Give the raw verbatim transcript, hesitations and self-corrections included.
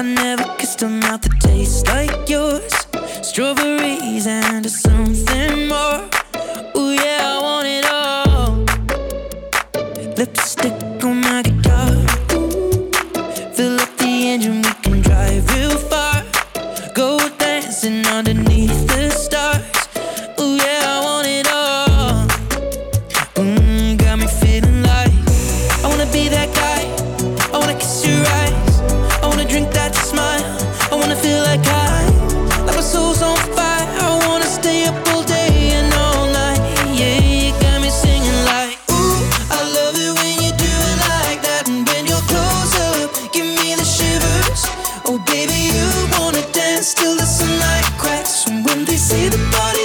I never kissed a mouth that tastes like yours. Strawberries and something more. Ooh yeah, I want it all. Lipstick on my guitar. Fill up the engine, we can drive real far. Go dancing underneath the stars. Ooh yeah, I want it all. Mm, got me feeling like I wanna be that guy. I wanna kiss your eyes. I wanna drink that smile. I wanna feel like I, like my soul's on fire. I wanna stay up all day and all night. Yeah, you got me singing like, ooh, I love it when you do it like that. And when you're close up, give me the shivers. Oh baby, you wanna dance till the sunlight cracks. And when they say the party